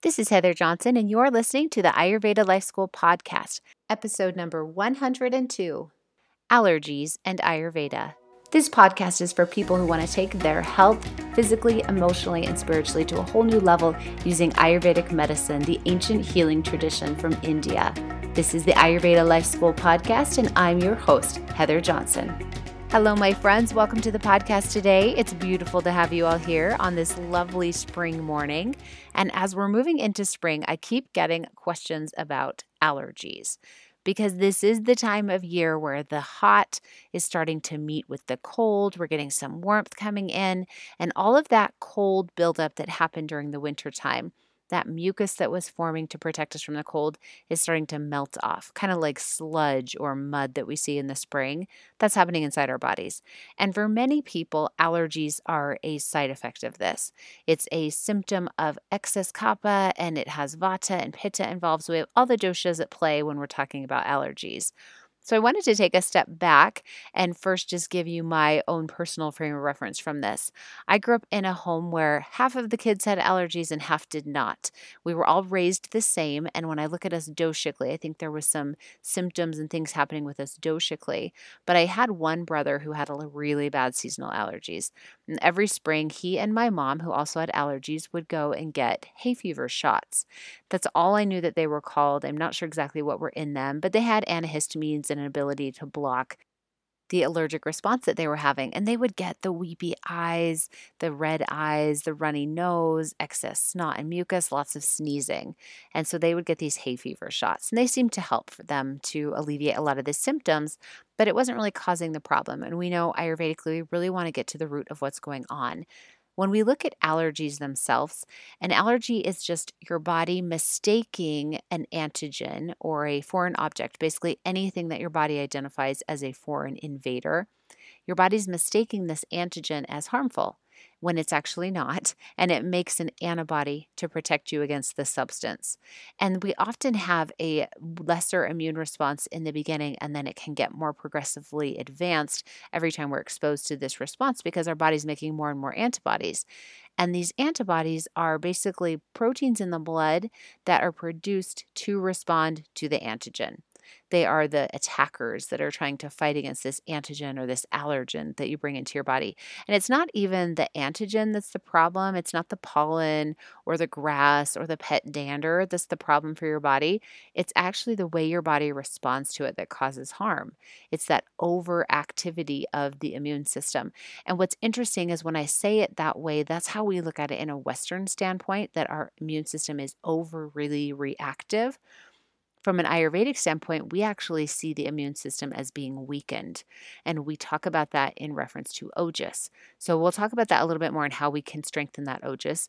This is Heather Johnson, and you're listening to the Ayurveda Life School podcast, episode number 102, Allergies and Ayurveda. This podcast is for people who want to take their health physically, emotionally, and spiritually to a whole new level using Ayurvedic medicine, the ancient healing tradition from India. This is the Ayurveda Life School podcast, and I'm your host, Heather Johnson. Hello, my friends. Welcome to the podcast today. It's beautiful to have you all here on this lovely spring morning. And as we're moving into spring, I keep getting questions about allergies because this is the time of year where the hot is starting to meet with the cold. We're getting some warmth coming in, and all of that cold buildup that happened during the winter time, that mucus that was forming to protect us from the cold is starting to melt off, kind of like sludge or mud that we see in the spring. That's happening inside our bodies. And for many people, allergies are a side effect of this. It's a symptom of excess kapha, and it has vata and pitta involved. So we have all the doshas at play when we're talking about allergies. So I wanted to take a step back and first just give you my own personal frame of reference from this. I grew up in a home where half of the kids had allergies and half did not. We were all raised the same, and when I look at us doshically, I think there was some symptoms and things happening with us doshically. But I had one brother who had really bad seasonal allergies. And every spring, he and my mom, who also had allergies, would go and get hay fever shots. That's all I knew that they were called. I'm not sure exactly what were in them, but they had antihistamines and an ability to block the allergic response that they were having. And they would get the weepy eyes, the red eyes, the runny nose, excess snot and mucus, lots of sneezing. And so they would get these hay fever shots, and they seemed to help for them to alleviate a lot of the symptoms, but it wasn't really causing the problem. And we know Ayurvedically, we really want to get to the root of what's going on. When we look at allergies themselves, an allergy is just your body mistaking an antigen or a foreign object, basically anything that your body identifies as a foreign invader. Your body's mistaking this antigen as harmful when it's actually not, and it makes an antibody to protect you against the substance. And we often have a lesser immune response in the beginning, and then it can get more progressively advanced every time we're exposed to this response because our body's making more and more antibodies. And these antibodies are basically proteins in the blood that are produced to respond to the antigen. They are the attackers that are trying to fight against this antigen or this allergen that you bring into your body. And it's not even the antigen that's the problem. It's not the pollen or the grass or the pet dander that's the problem for your body. It's actually the way your body responds to it that causes harm. It's that overactivity of the immune system. And what's interesting is when I say it that way, that's how we look at it in a Western standpoint, that our immune system is really reactive. From an Ayurvedic standpoint, we actually see the immune system as being weakened. And we talk about that in reference to Ojas. So we'll talk about that a little bit more and how we can strengthen that Ojas.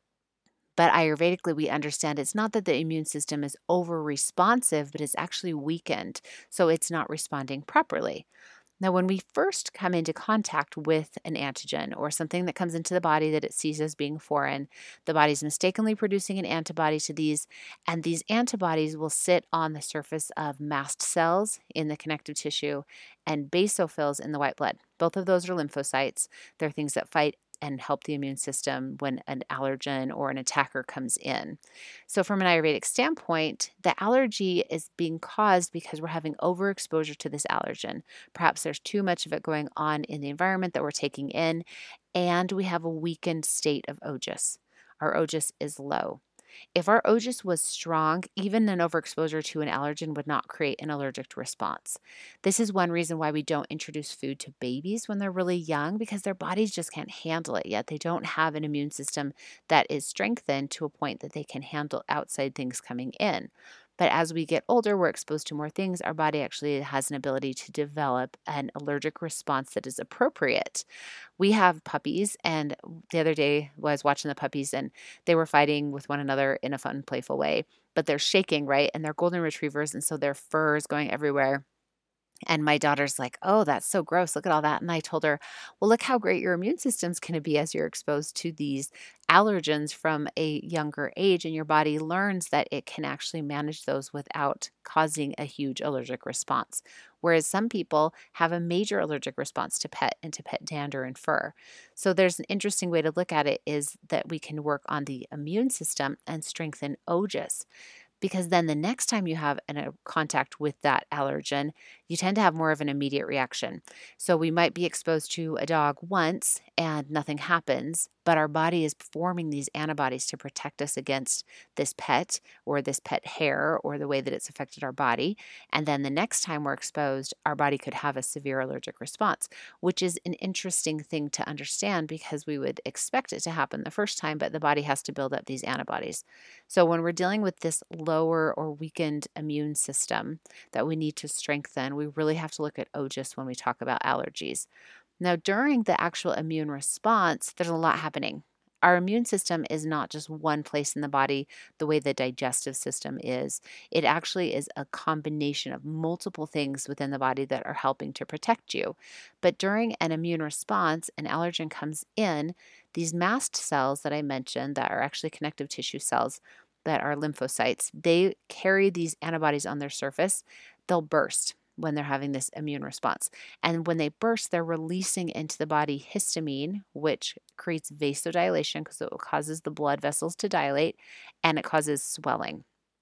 But Ayurvedically, we understand it's not that the immune system is over responsive, but it's actually weakened. So it's not responding properly. Now, when we first come into contact with an antigen or something that comes into the body that it sees as being foreign, the body's mistakenly producing an antibody to these, and these antibodies will sit on the surface of mast cells in the connective tissue and basophils in the white blood. Both of those are lymphocytes. They're things that fight and help the immune system when an allergen or an attacker comes in. So, from an Ayurvedic standpoint, the allergy is being caused because we're having overexposure to this allergen. Perhaps there's too much of it going on in the environment that we're taking in, and we have a weakened state of Ojas. Our Ojas is low. If our Ojas was strong, even an overexposure to an allergen would not create an allergic response. This is one reason why we don't introduce food to babies when they're really young, because their bodies just can't handle it yet. They don't have an immune system that is strengthened to a point that they can handle outside things coming in. But as we get older, we're exposed to more things. Our body actually has an ability to develop an allergic response that is appropriate. We have puppies, and the other day I was watching the puppies, and they were fighting with one another in a fun, playful way, but they're shaking, right? And they're golden retrievers, and so their fur is going everywhere. And my daughter's like, "Oh, that's so gross. Look at all that." And I told her, "Well, look how great your immune system's going to be as you're exposed to these allergens from a younger age. And your body learns that it can actually manage those without causing a huge allergic response. Whereas some people have a major allergic response to pet and to pet dander and fur. So there's an interesting way to look at it is that we can work on the immune system and strengthen OJAS because then the next time you have a contact with that allergen, you tend to have more of an immediate reaction. So we might be exposed to a dog once and nothing happens, but our body is forming these antibodies to protect us against this pet or this pet hair or the way that it's affected our body. And then the next time we're exposed, our body could have a severe allergic response, which is an interesting thing to understand because we would expect it to happen the first time, but the body has to build up these antibodies. So when we're dealing with this lower or weakened immune system that we need to strengthen, we really have to look at OJAS when we talk about allergies. Now, during the actual immune response, there's a lot happening. Our immune system is not just one place in the body the way the digestive system is. It actually is a combination of multiple things within the body that are helping to protect you. But during an immune response, an allergen comes in, these mast cells that I mentioned that are actually connective tissue cells that are lymphocytes, they carry these antibodies on their surface. They'll burst when they're having this immune response. And when they burst, they're releasing into the body histamine, which creates vasodilation because it causes the blood vessels to dilate and it causes swelling.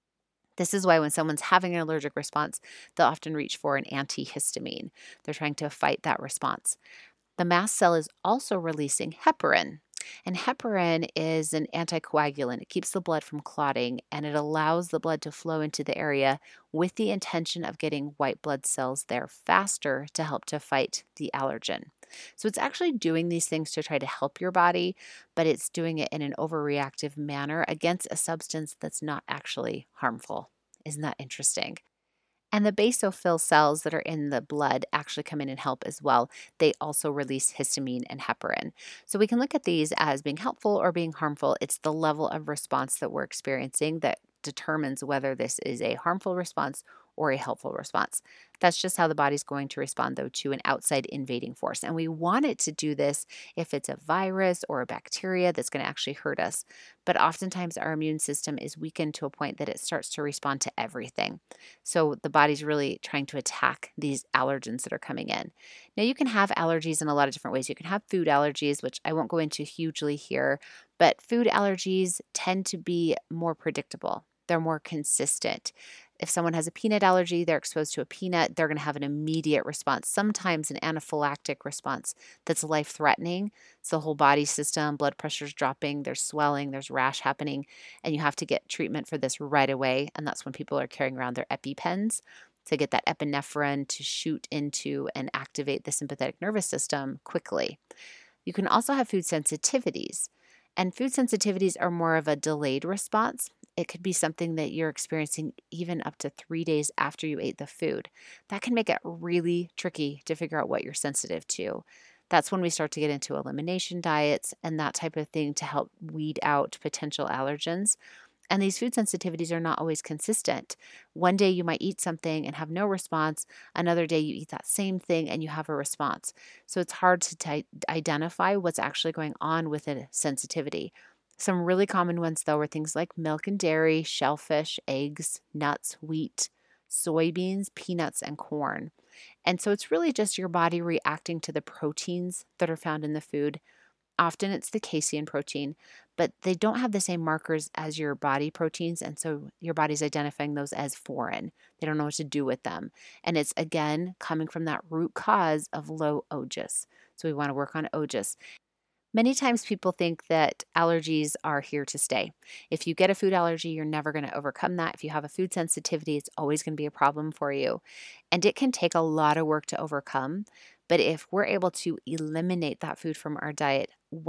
This is why when someone's having an allergic response, they'll often reach for an antihistamine. They're trying to fight that response. The mast cell is also releasing heparin. And heparin is an anticoagulant. It keeps the blood from clotting and it allows the blood to flow into the area with the intention of getting white blood cells there faster to help to fight the allergen. So it's actually doing these things to try to help your body, but it's doing it in an overreactive manner against a substance that's not actually harmful. Isn't that interesting? And the basophil cells that are in the blood actually come in and help as well. They also release histamine and heparin. So we can look at these as being helpful or being harmful. It's the level of response that we're experiencing that determines whether this is a harmful response or a helpful response. That's just how the body's going to respond, though, to an outside invading force. And we want it to do this if it's a virus or a bacteria that's going to actually hurt us. But oftentimes, our immune system is weakened to a point that it starts to respond to everything. So the body's really trying to attack these allergens that are coming in. Now, you can have allergies in a lot of different ways. You can have food allergies, which I won't go into hugely here, but food allergies tend to be more predictable. They're more consistent. If someone has a peanut allergy, they're exposed to a peanut, they're going to have an immediate response, sometimes an anaphylactic response that's life threatening. So the whole body system, blood pressure's dropping, there's swelling, there's rash happening, and you have to get treatment for this right away. And that's when people are carrying around their EpiPens to get that epinephrine to shoot into and activate the sympathetic nervous system quickly. You can also have food sensitivities. And food sensitivities are more of a delayed response. It could be something that you're experiencing even up to 3 days after you ate the food. That can make it really tricky to figure out what you're sensitive to. That's when we start to get into elimination diets and that type of thing to help weed out potential allergens. And these food sensitivities are not always consistent. One day you might eat something and have no response. Another day you eat that same thing and you have a response. So it's hard to identify what's actually going on with a sensitivity. Some really common ones, though, are things like milk and dairy, shellfish, eggs, nuts, wheat, soybeans, peanuts, and corn. And so it's really just your body reacting to the proteins that are found in the food. Often it's the casein protein, but they don't have the same markers as your body proteins. And so your body's identifying those as foreign. They don't know what to do with them. And it's, again, coming from that root cause of low OJAS. So we want to work on OJAS. Many times people think that allergies are here to stay. If you get a food allergy, you're never going to overcome that. If you have a food sensitivity, it's always going to be a problem for you. And it can take a lot of work to overcome. But if we're able to eliminate that food from our diet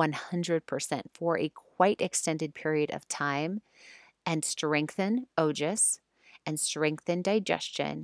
100% for a quite extended period of time and strengthen OJAS and strengthen digestion,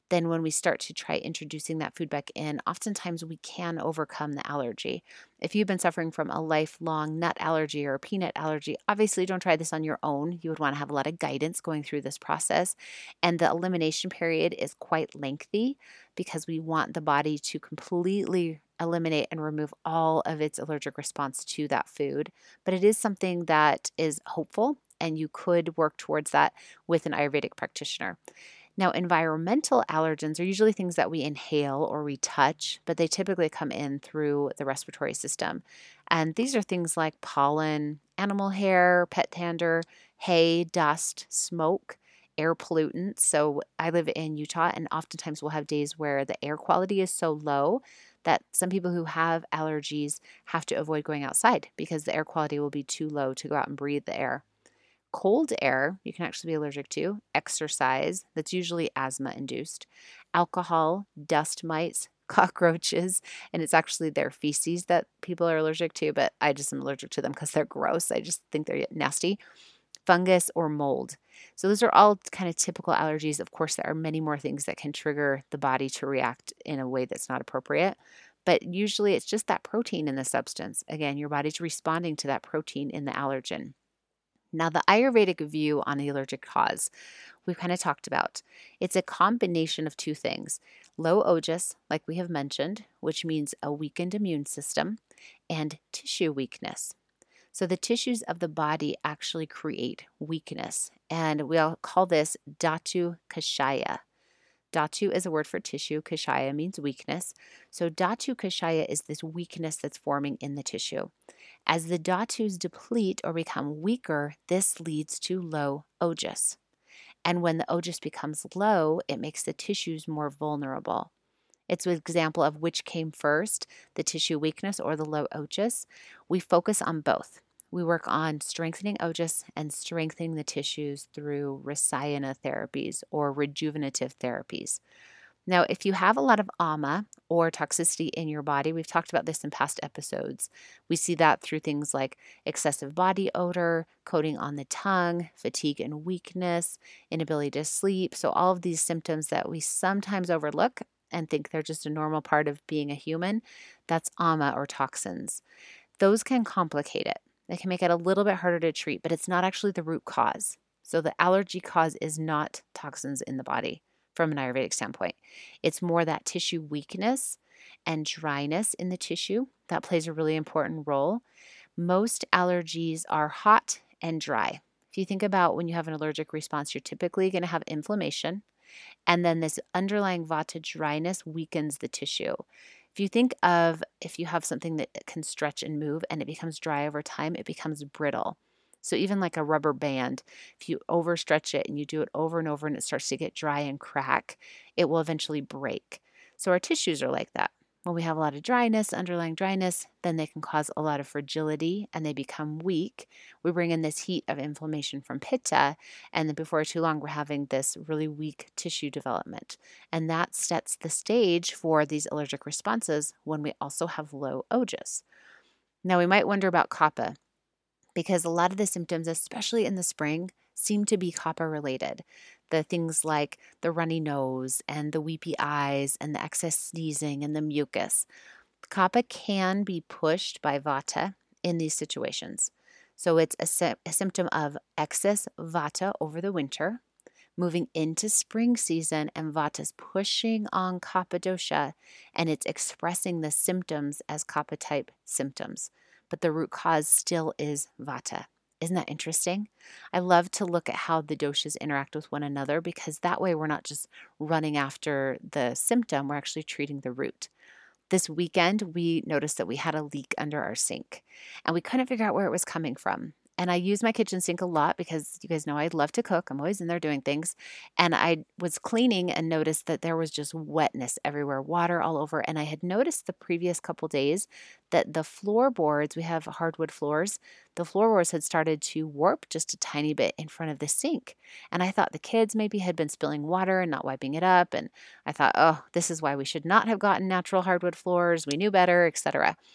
then when we start to try introducing that food back in, oftentimes we can overcome the allergy. If you've been suffering from a lifelong nut allergy or a peanut allergy, obviously don't try this on your own. You would want to have a lot of guidance going through this process. And the elimination period is quite lengthy because we want the body to completely eliminate and remove all of its allergic response to that food. But it is something that is hopeful, and you could work towards that with an Ayurvedic practitioner. Now, environmental allergens are usually things that we inhale or we touch, but they typically come in through the respiratory system. And these are things like pollen, animal hair, pet dander, hay, dust, smoke, air pollutants. So I live in Utah, and oftentimes we'll have days where the air quality is so low that some people who have allergies have to avoid going outside because the air quality will be too low to go out and breathe the air. Cold air, you can actually be allergic to, exercise, that's usually asthma induced, alcohol, dust mites, cockroaches, and it's actually their feces that people are allergic to, but I just am allergic to them because they're gross. I just think they're nasty. Fungus or mold. So those are all kind of typical allergies. Of course, there are many more things that can trigger the body to react in a way that's not appropriate. But usually it's just that protein in the substance. Again, your body's responding to that protein in the allergen. Now, the Ayurvedic view on the allergic cause, we've kind of talked about. It's a combination of two things: low ojas, like we have mentioned, which means a weakened immune system, and tissue weakness. So the tissues of the body actually create weakness, and we all call this Dhatu Kashaya. Dhatu is a word for tissue. Kashaya means weakness. So Dhatu Kashaya is this weakness that's forming in the tissue. As the dhatus deplete or become weaker, this leads to low ojas. And when the ojas becomes low, it makes the tissues more vulnerable. It's an example of which came first, the tissue weakness or the low ojas. We focus on both. We work on strengthening ojas and strengthening the tissues through rasayana therapies or rejuvenative therapies. Now, if you have a lot of ama or toxicity in your body, we've talked about this in past episodes. We see that through things like excessive body odor, coating on the tongue, fatigue and weakness, inability to sleep. So all of these symptoms that we sometimes overlook and think they're just a normal part of being a human, that's ama or toxins. Those can complicate it. They can make it a little bit harder to treat, but it's not actually the root cause. So the allergy cause is not toxins in the body from an Ayurvedic standpoint. It's more that tissue weakness and dryness in the tissue that plays a really important role. Most allergies are hot and dry. If you think about when you have an allergic response, you're typically going to have inflammation, and then this underlying vata dryness weakens the tissue. If you think of if you have something that can stretch and move and it becomes dry over time, it becomes brittle. So even like a rubber band, if you overstretch it and you do it over and over and it starts to get dry and crack, it will eventually break. So our tissues are like that. When we have a lot of dryness, underlying dryness, then they can cause a lot of fragility and they become weak. We bring in this heat of inflammation from pitta, and then before too long, we're having this really weak tissue development. And that sets the stage for these allergic responses when we also have low ojas. Now, we might wonder about kapha, because a lot of the symptoms, especially in the spring, seem to be kapha related. The things like the runny nose and the weepy eyes and the excess sneezing and the mucus. Kapha can be pushed by vata in these situations. So it's a symptom of excess vata over the winter, moving into spring season, and vata's pushing on kapha dosha, and it's expressing the symptoms as kapha type symptoms. But the root cause still is vata. Isn't that interesting? I love to look at how the doshas interact with one another, because that way we're not just running after the symptom, we're actually treating the root. This weekend, we noticed that we had a leak under our sink, and we couldn't figure out where it was coming from. And I use my kitchen sink a lot because you guys know I love to cook. I'm always in there doing things. And I was cleaning and noticed that there was just wetness everywhere, water all over. And I had noticed the previous couple days that the floorboards, we have hardwood floors, the floorboards had started to warp just a tiny bit in front of the sink. And I thought the kids maybe had been spilling water and not wiping it up. And I thought, oh, this is why we should not have gotten natural hardwood floors. We knew better, etc.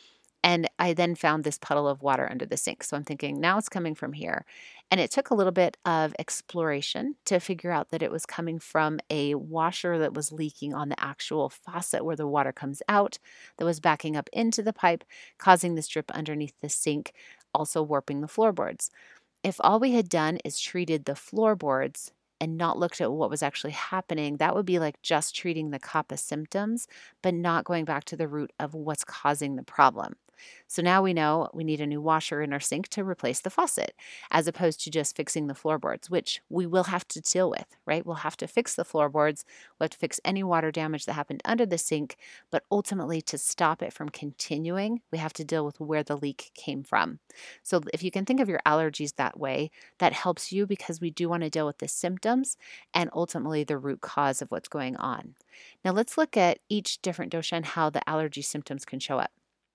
And I then found this puddle of water under the sink. So I'm thinking, now it's coming from here. And it took a little bit of exploration to figure out that it was coming from a washer that was leaking on the actual faucet where the water comes out, that was backing up into the pipe, causing this drip underneath the sink, also warping the floorboards. If all we had done is treated the floorboards and not looked at what was actually happening, that would be like just treating the CAPA symptoms, but not going back to the root of what's causing the problem. So now we know we need a new washer in our sink to replace the faucet, as opposed to just fixing the floorboards, which we will have to deal with, right? We'll have to fix the floorboards. We'll have to fix any water damage that happened under the sink, but ultimately to stop it from continuing, we have to deal with where the leak came from. So if you can think of your allergies that way, that helps you because we do want to deal with the symptoms and ultimately the root cause of what's going on. Now let's look at each different dosha and how the allergy symptoms can show up.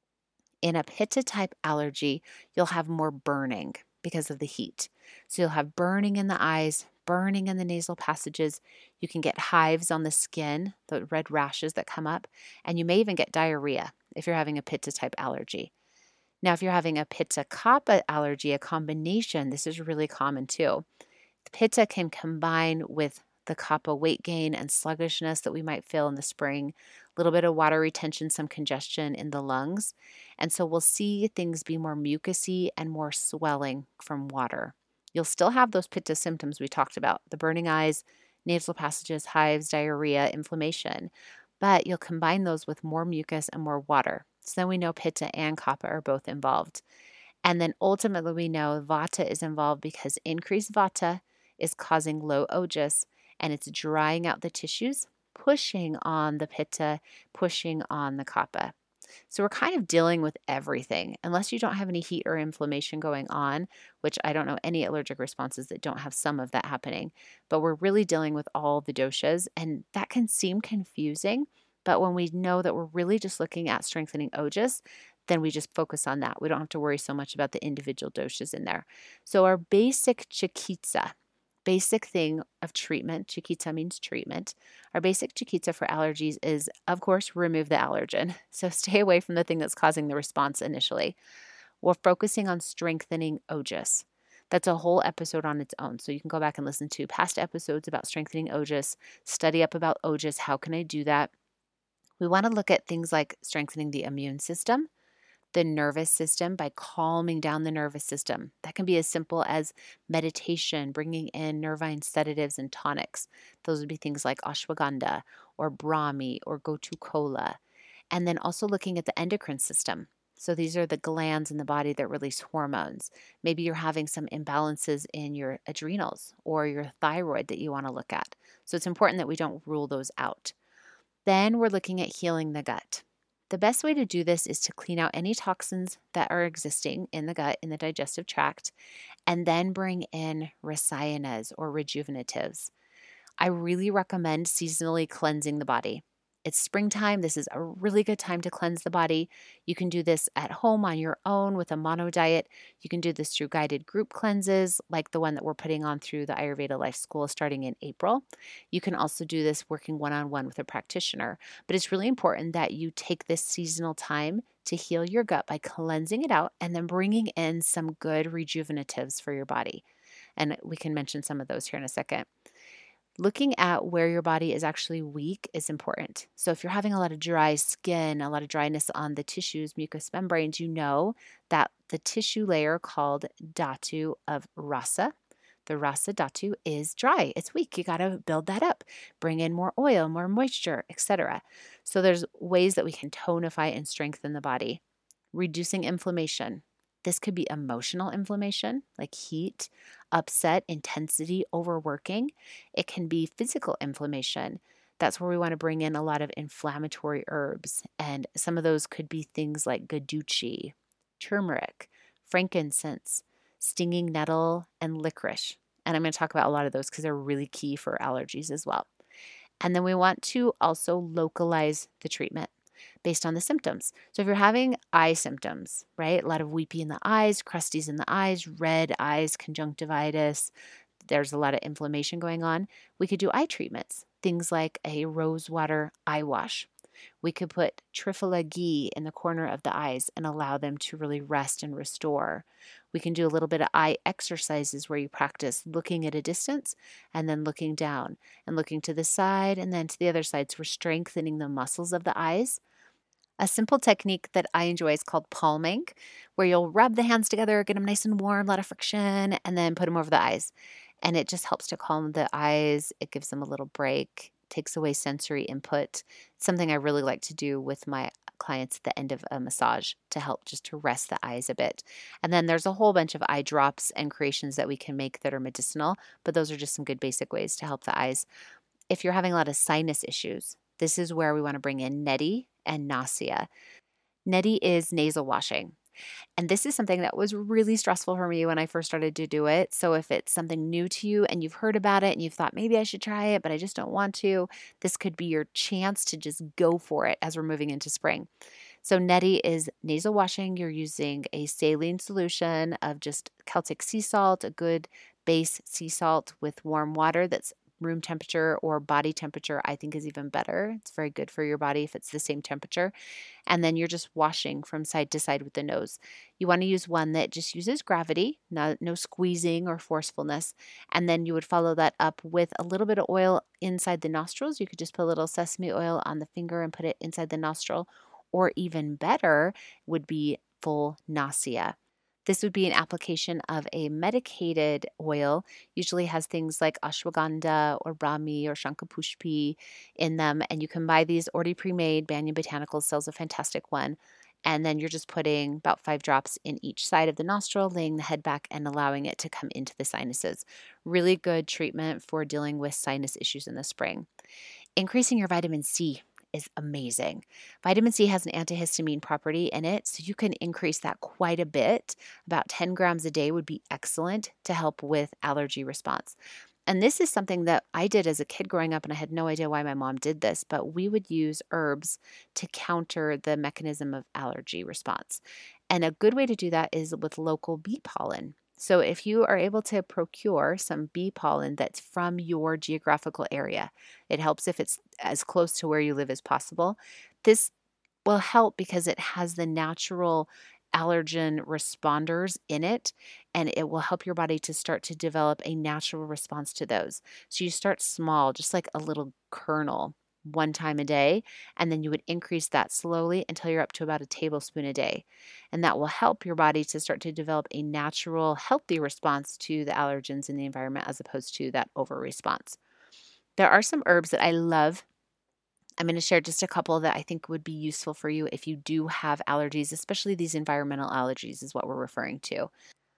In a pitta type allergy, you'll have more burning because of the heat. So you'll have burning in the eyes, burning in the nasal passages. You can get hives on the skin, the red rashes that come up, and you may even get diarrhea if you're having a pitta type allergy. Now, if you're having a pitta kapha allergy, a combination, this is really common too. The pitta can combine with the kapha weight gain and sluggishness that we might feel in the spring, a little bit of water retention, some congestion in the lungs. And so we'll see things be more mucousy and more swelling from water. You'll still have those pitta symptoms we talked about, the burning eyes, nasal passages, hives, diarrhea, inflammation, but you'll combine those with more mucus and more water. So then we know pitta and kapha are both involved. And then ultimately we know vata is involved because increased vata is causing low ojas and it's drying out the tissues, pushing on the pitta, pushing on the kapha. So we're kind of dealing with everything, unless you don't have any heat or inflammation going on, which I don't know any allergic responses that don't have some of that happening. But we're really dealing with all the doshas, and that can seem confusing. But when we know that we're really just looking at strengthening ojas, then we just focus on that. We don't have to worry so much about the individual doshas in there. So our basic chikitsa, basic thing of treatment, chikitsa means treatment. Our basic chikitsa for allergies is, of course, remove the allergen. So stay away from the thing that's causing the response initially. We're focusing on strengthening ojas. That's a whole episode on its own. So you can go back and listen to past episodes about strengthening ojas, study up about ojas. How can I do that? We want to look at things like strengthening the immune system, the nervous system by calming down the nervous system. That can be as simple as meditation, bringing in nervine sedatives and tonics. Those would be things like ashwagandha or brahmi or gotu kola. And then also looking at the endocrine system. So these are the glands in the body that release hormones. Maybe you're having some imbalances in your adrenals or your thyroid that you want to look at. So it's important that we don't rule those out. Then we're looking at healing the gut. The best way to do this is to clean out any toxins that are existing in the gut, in the digestive tract, and then bring in rasayanas or rejuvenatives. I really recommend seasonally cleansing the body. It's springtime. This is a really good time to cleanse the body. You can do this at home on your own with a mono diet. You can do this through guided group cleanses like the one that we're putting on through the Ayurveda Life School starting in April. You can also do this working one-on-one with a practitioner. But it's really important that you take this seasonal time to heal your gut by cleansing it out and then bringing in some good rejuvenatives for your body. And we can mention some of those here in a second. Looking at where your body is actually weak is important. So if you're having a lot of dry skin, a lot of dryness on the tissues, mucous membranes, you know that the tissue layer called dhatu of rasa, the rasa dhatu is dry. It's weak. You got to build that up. Bring in more oil, more moisture, etc. So there's ways that we can tonify and strengthen the body. Reducing inflammation. This could be emotional inflammation, like heat, upset, intensity, overworking. It can be physical inflammation. That's where we want to bring in a lot of inflammatory herbs. And some of those could be things like guduchi, turmeric, frankincense, stinging nettle, and licorice. And I'm going to talk about a lot of those because they're really key for allergies as well. And then we want to also localize the treatment based on the symptoms. So if you're having eye symptoms, right, a lot of weepy in the eyes, crusties in the eyes, red eyes, conjunctivitis, there's a lot of inflammation going on, we could do eye treatments, things like a rose water eye wash. We could put triphala ghee in the corner of the eyes and allow them to really rest and restore. We can do a little bit of eye exercises where you practice looking at a distance and then looking down and looking to the side and then to the other side. So we're strengthening the muscles of the eyes. A simple technique that I enjoy is called palming, where you'll rub the hands together, get them nice and warm, a lot of friction, and then put them over the eyes. And it just helps to calm the eyes. It gives them a little break, takes away sensory input. It's something I really like to do with my clients at the end of a massage to help just to rest the eyes a bit. And then there's a whole bunch of eye drops and creations that we can make that are medicinal, but those are just some good basic ways to help the eyes. If you're having a lot of sinus issues, this is where we want to bring in neti and nasya. Neti is nasal washing. And this is something that was really stressful for me when I first started to do it. So if it's something new to you and you've heard about it and you've thought maybe I should try it, but I just don't want to, this could be your chance to just go for it as we're moving into spring. So neti is nasal washing. You're using a saline solution of just Celtic sea salt, a good base sea salt with warm water that's room temperature or body temperature, I think is even better. It's very good for your body if it's the same temperature. And then you're just washing from side to side with the nose. You want to use one that just uses gravity, no squeezing or forcefulness. And then you would follow that up with a little bit of oil inside the nostrils. You could just put a little sesame oil on the finger and put it inside the nostril. Or even better would be full nasya. This would be an application of a medicated oil, usually has things like ashwagandha or brahmi or shankapushpi in them. And you can buy these already pre-made. Banyan Botanicals sells a fantastic one. And then you're just putting about 5 drops in each side of the nostril, laying the head back and allowing it to come into the sinuses. Really good treatment for dealing with sinus issues in the spring. Increasing your vitamin C is amazing. Vitamin C has an antihistamine property in it, so you can increase that quite a bit. About 10 grams a day would be excellent to help with allergy response. And this is something that I did as a kid growing up, and I had no idea why my mom did this, but we would use herbs to counter the mechanism of allergy response. And a good way to do that is with local bee pollen. So if you are able to procure some bee pollen that's from your geographical area, it helps if it's as close to where you live as possible. This will help because it has the natural allergen responders in it, and it will help your body to start to develop a natural response to those. So you start small, just like a little kernel, one time a day, and then you would increase that slowly until you're up to about a tablespoon a day. And that will help your body to start to develop a natural, healthy response to the allergens in the environment as opposed to that over response. There are some herbs that I love. I'm going to share just a couple that I think would be useful for you if you do have allergies, especially these environmental allergies is what we're referring to.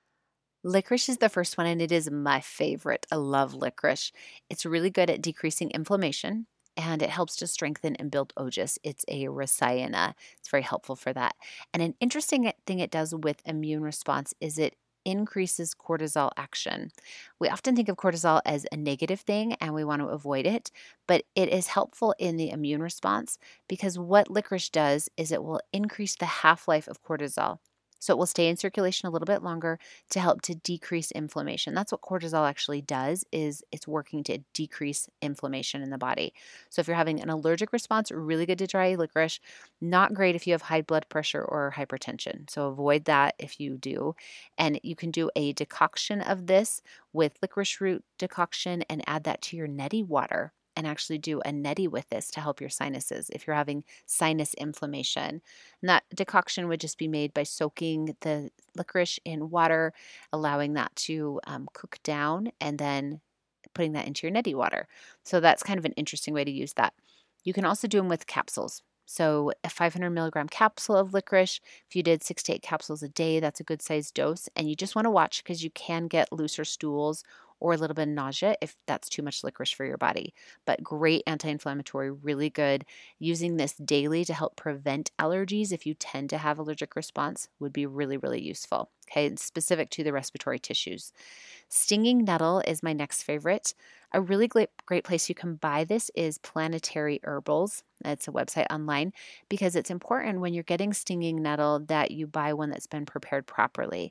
Licorice is the first one, and it is my favorite. I love licorice. It's really good at decreasing inflammation, and it helps to strengthen and build ojas. It's a rasayana. It's very helpful for that. And an interesting thing it does with immune response is it increases cortisol action. We often think of cortisol as a negative thing and we want to avoid it, but it is helpful in the immune response because what licorice does is it will increase the half-life of cortisol. So it will stay in circulation a little bit longer to help to decrease inflammation. That's what cortisol actually does, is it's working to decrease inflammation in the body. So if you're having an allergic response, really good to try licorice. Not great if you have high blood pressure or hypertension. So avoid that if you do. And you can do a decoction of this with licorice root decoction and add that to your neti water and actually do a neti with this to help your sinuses if you're having sinus inflammation. And that decoction would just be made by soaking the licorice in water, allowing that to cook down, and then putting that into your neti water. So that's kind of an interesting way to use that. You can also do them with capsules. So a 500 milligram capsule of licorice, if you did 6 to 8 capsules a day, that's a good sized dose. And you just want to watch because you can get looser stools or a little bit of nausea if that's too much licorice for your body. But great anti-inflammatory, really good. Using this daily to help prevent allergies if you tend to have allergic response would be really, really useful. Okay, it's specific to the respiratory tissues. Stinging nettle is my next favorite. A really great place you can buy this is Planetary Herbals. It's a website online because it's important when you're getting stinging nettle that you buy one that's been prepared properly.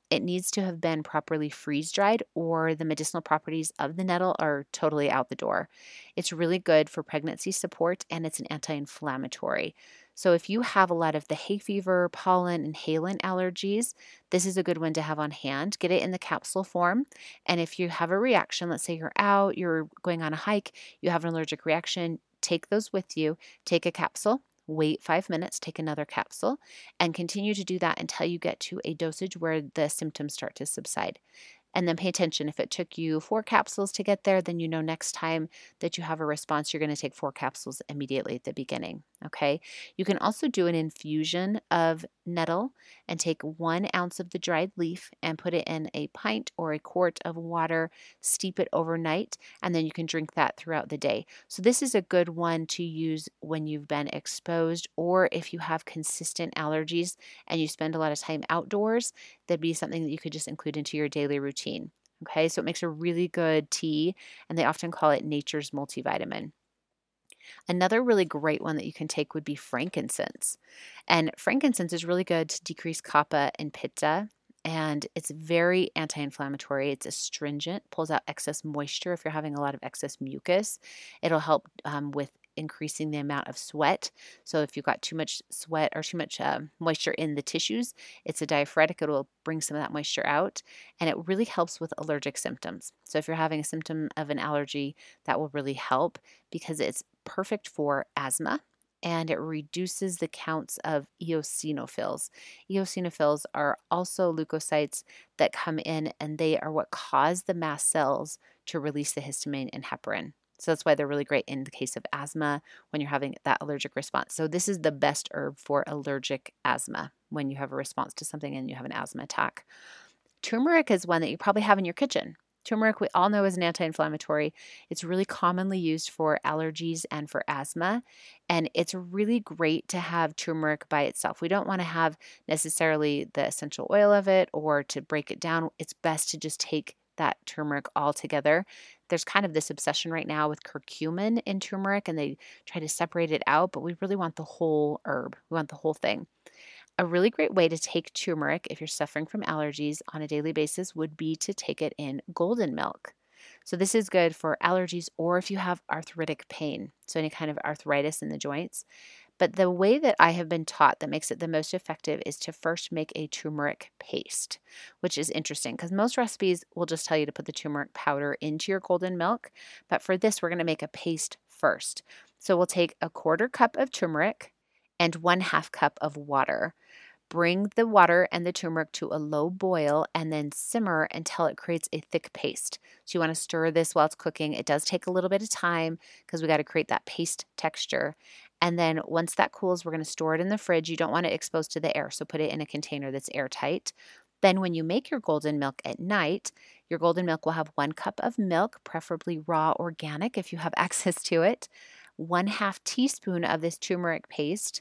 it needs to have been properly freeze dried, or the medicinal properties of the nettle are totally out the door. It's really good for pregnancy support and it's an anti inflammatory. So, if you have a lot of the hay fever, pollen, and inhalant allergies, this is a good one to have on hand. Get it in the capsule form. And if you have a reaction, let's say you're out, you're going on a hike, you have an allergic reaction, take those with you. Take a capsule, wait 5 minutes, take another capsule, and continue to do that until you get to a dosage where the symptoms start to subside. And then pay attention. If it took you 4 capsules to get there, then you know next time that you have a response, you're going to take 4 capsules immediately at the beginning. Okay. You can also do an infusion of nettle and take 1 ounce of the dried leaf and put it in a pint or a quart of water, steep it overnight, and then you can drink that throughout the day. So, this is a good one to use when you've been exposed or if you have consistent allergies and you spend a lot of time outdoors. That'd be something that you could just include into your daily routine. Okay, so it makes a really good tea, and they often call it nature's multivitamin. Another really great one that you can take would be frankincense. And frankincense is really good to decrease kapha and pitta. And it's very anti inflammatory. It's astringent, pulls out excess moisture if you're having a lot of excess mucus. It'll help with increasing the amount of sweat. So if you've got too much sweat or too much moisture in the tissues, it's a diaphoretic. It will bring some of that moisture out. And it really helps with allergic symptoms. So if you're having a symptom of an allergy, that will really help because it's perfect for asthma and it reduces the counts of eosinophils. Eosinophils are also leukocytes that come in and they are what cause the mast cells to release the histamine and heparin. So that's why they're really great in the case of asthma when you're having that allergic response. So this is the best herb for allergic asthma when you have a response to something and you have an asthma attack. Turmeric is one that you probably have in your kitchen. Turmeric, we all know, is an anti inflammatory. It's really commonly used for allergies and for asthma. And it's really great to have turmeric by itself. We don't want to have necessarily the essential oil of it or to break it down. It's best to just take that turmeric all together. There's kind of this obsession right now with curcumin in turmeric and they try to separate it out, but we really want the whole herb. We want the whole thing. A really great way to take turmeric if you're suffering from allergies on a daily basis would be to take it in golden milk. So, this is good for allergies or if you have arthritic pain, so any kind of arthritis in the joints. But the way that I have been taught that makes it the most effective is to first make a turmeric paste, which is interesting because most recipes will just tell you to put the turmeric powder into your golden milk. But for this, we're going to make a paste first. So, we'll take a 1/4 cup of turmeric and 1/2 cup of water. Bring the water and the turmeric to a low boil and then simmer until it creates a thick paste. So you want to stir this while it's cooking. It does take a little bit of time because we got to create that paste texture. And then once that cools, we're going to store it in the fridge. You don't want it exposed to the air, so put it in a container that's airtight. Then when you make your golden milk at night, your golden milk will have 1 cup of milk, preferably raw organic if you have access to it, 1/2 teaspoon of this turmeric paste,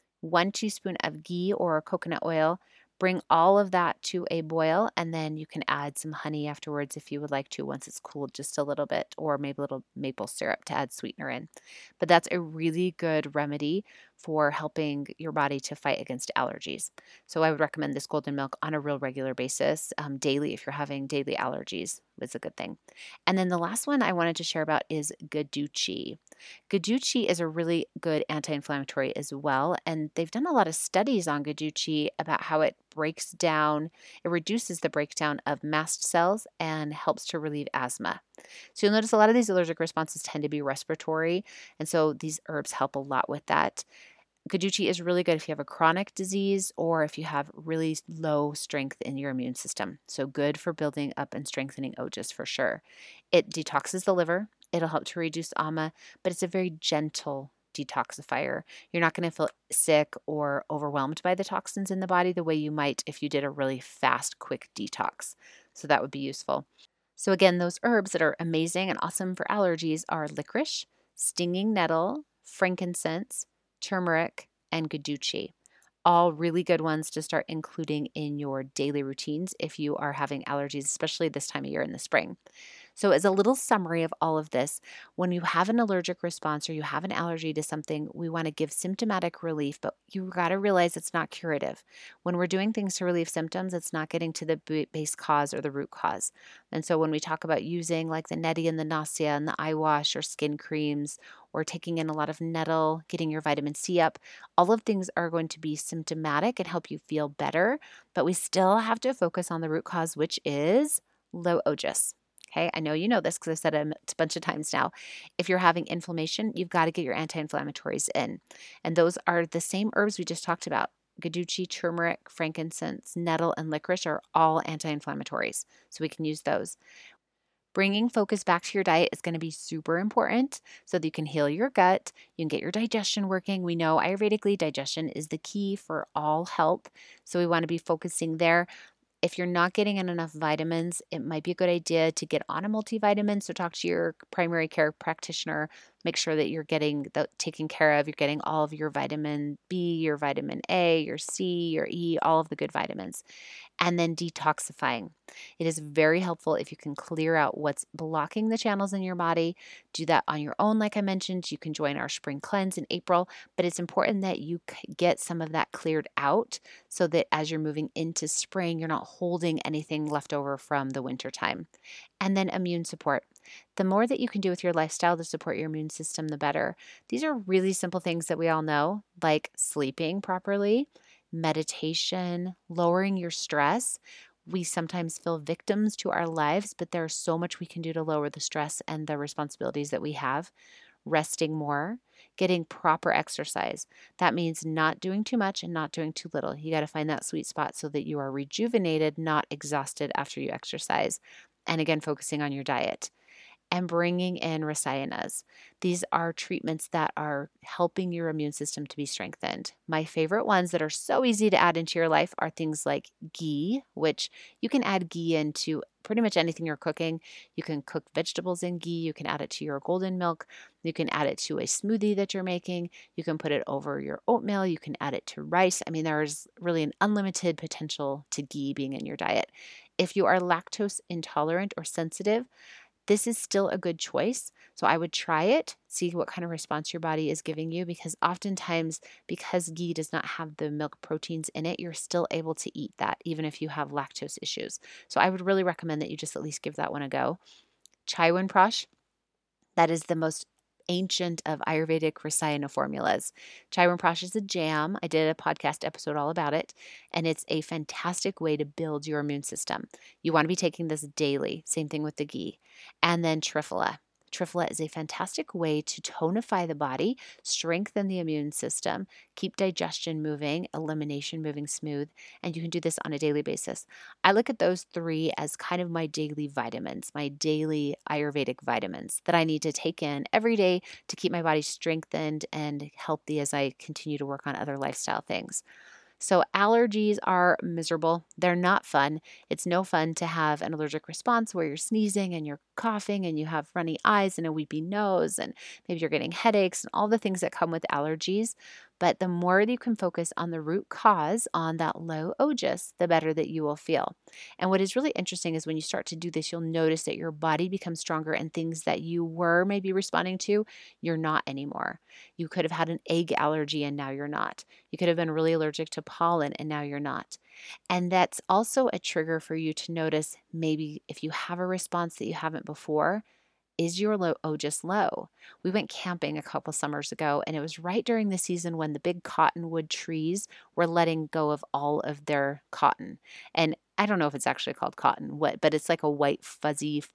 1 teaspoon of ghee or coconut oil. Bring all of that to a boil, and then you can add some honey afterwards if you would like to once it's cooled just a little bit, or maybe a little maple syrup to add sweetener in. But that's a really good remedy for helping your body to fight against allergies. So I would recommend this golden milk on a real regular basis, daily if you're having daily allergies. Is a good thing. And then the last one I wanted to share about is Guducci. Guducci is a really good anti-inflammatory as well, and they've done a lot of studies on Guducci about how it breaks down, it reduces the breakdown of mast cells and helps to relieve asthma. So you'll notice a lot of these allergic responses tend to be respiratory, and so these herbs help a lot with that. Guducci is really good if you have a chronic disease or if you have really low strength in your immune system. So good for building up and strengthening OJAS for sure. It detoxes the liver. It'll help to reduce AMA, but it's a very gentle detoxifier. You're not going to feel sick or overwhelmed by the toxins in the body the way you might if you did a really fast, quick detox. So that would be useful. So again, those herbs that are amazing and awesome for allergies are licorice, stinging nettle, frankincense, turmeric, and Guducci. All really good ones to start including in your daily routines if you are having allergies, especially this time of year in the spring. So, as a little summary of all of this, when you have an allergic response or you have an allergy to something, we want to give symptomatic relief, but you got to realize it's not curative. When we're doing things to relieve symptoms, it's not getting to the base cause or the root cause. And so, when we talk about using like the neti and the nausea and the eye wash or skin creams, or taking in a lot of nettle, getting your vitamin C up, all of things are going to be symptomatic and help you feel better. But we still have to focus on the root cause, which is low OJAS. Okay, I know you know this because I've said it a bunch of times now. If you're having inflammation, you've got to get your anti-inflammatories in. And those are the same herbs we just talked about. Guduchi, turmeric, frankincense, nettle, and licorice are all anti-inflammatories. So we can use those. Bringing focus back to your diet is going to be super important so that you can heal your gut, you can get your digestion working. We know Ayurvedically, digestion is the key for all health. So we want to be focusing there. If you're not getting in enough vitamins, it might be a good idea to get on a multivitamin. So talk to your primary care practitioner. Make sure that you're getting taken care of. You're getting all of your vitamin B, your vitamin A, your C, your E, all of the good vitamins. And then detoxifying. It is very helpful if you can clear out what's blocking the channels in your body. Do that on your own, like I mentioned. You can join our spring cleanse in April, but it's important that you get some of that cleared out so that as you're moving into spring, you're not holding anything left over from the winter time. And then immune support. The more that you can do with your lifestyle to support your immune system, the better. These are really simple things that we all know, like sleeping properly, meditation, lowering your stress. We sometimes feel victims to our lives, but there's so much we can do to lower the stress and the responsibilities that we have. Resting more, getting proper exercise. That means not doing too much and not doing too little. You got to find that sweet spot so that you are rejuvenated, not exhausted after you exercise. And again, focusing on your diet and bringing in rasayanas. These are treatments that are helping your immune system to be strengthened. My favorite ones that are so easy to add into your life are things like ghee, which you can add ghee into pretty much anything you're cooking. You can cook vegetables in ghee. You can add it to your golden milk. You can add it to a smoothie that you're making. You can put it over your oatmeal. You can add it to rice. I mean, there's really an unlimited potential to ghee being in your diet. If you are lactose intolerant or sensitive, this is still a good choice. So I would try it, see what kind of response your body is giving you, because oftentimes, because ghee does not have the milk proteins in it, you're still able to eat that, even if you have lactose issues. So I would really recommend that you just at least give that one a go. Chyawanprash, that is the most ancient of Ayurvedic Rasayana formulas. Chyawanprash is a jam. I did a podcast episode all about it, and it's a fantastic way to build your immune system. You want to be taking this daily. Same thing with the ghee. And then Triphala. Triphala is a fantastic way to tonify the body, strengthen the immune system, keep digestion moving, elimination moving smooth, and you can do this on a daily basis. I look at those three as kind of my daily vitamins, my daily Ayurvedic vitamins that I need to take in every day to keep my body strengthened and healthy as I continue to work on other lifestyle things. So allergies are miserable. They're not fun. It's no fun to have an allergic response where you're sneezing and you're coughing and you have runny eyes and a weepy nose and maybe you're getting headaches and all the things that come with allergies. But the more you can focus on the root cause, on that low OJAS, the better that you will feel. And what is really interesting is when you start to do this, you'll notice that your body becomes stronger and things that you were maybe responding to, you're not anymore. You could have had an egg allergy and now you're not. You could have been really allergic to pollen and now you're not. And that's also a trigger for you to notice maybe if you have a response that you haven't before, is your low OJAS low? We went camping a couple summers ago, and it was right during the season when the big cottonwood trees were letting go of all of their cotton. And I don't know if it's actually called cotton, but it's like a white fuzzy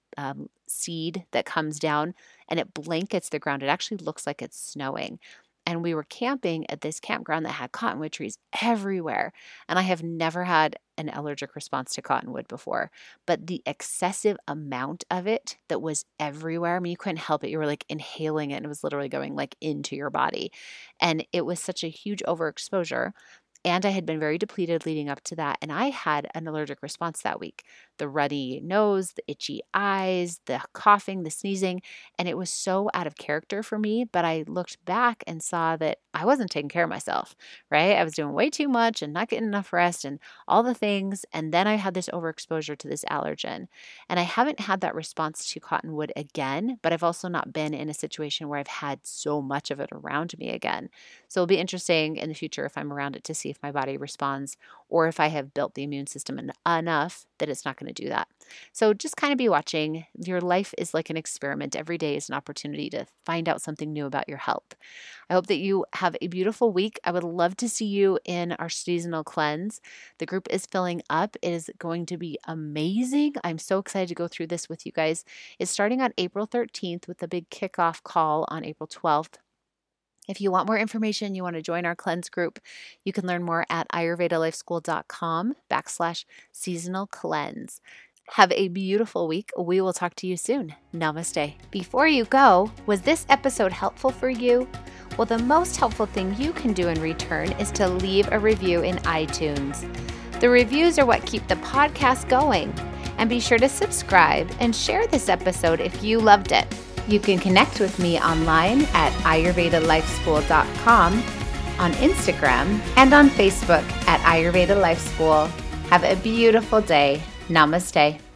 seed that comes down and it blankets the ground. It actually looks like it's snowing. And we were camping at this campground that had cottonwood trees everywhere. And I have never had an allergic response to cottonwood before, but the excessive amount of it that was everywhere, I mean, you couldn't help it. You were like inhaling it and it was literally going like into your body. And it was such a huge overexposure. And I had been very depleted leading up to that. And I had an allergic response that week. The runny nose, the itchy eyes, the coughing, the sneezing. And it was so out of character for me. But I looked back and saw that I wasn't taking care of myself, right? I was doing way too much and not getting enough rest and all the things. And then I had this overexposure to this allergen. And I haven't had that response to cottonwood again, but I've also not been in a situation where I've had so much of it around me again. So it'll be interesting in the future if I'm around it to see if my body responds or if I have built the immune system enough that it's not going to do that. So just kind of be watching. Your life is like an experiment. Every day is an opportunity to find out something new about your health. I hope that you have a beautiful week. I would love to see you in our seasonal cleanse. The group is filling up. It is going to be amazing. I'm so excited to go through this with you guys. It's starting on April 13th with a big kickoff call on April 12th. If you want more information, you want to join our cleanse group, you can learn more at ayurvedalifeschool.com/seasonal cleanse. Have a beautiful week. We will talk to you soon. Namaste. Before you go, was this episode helpful for you? Well, the most helpful thing you can do in return is to leave a review in iTunes. The reviews are what keep the podcast going. And be sure to subscribe and share this episode if you loved it. You can connect with me online at ayurvedalifeschool.com, on Instagram, and on Facebook at Ayurveda Life School. Have a beautiful day. Namaste.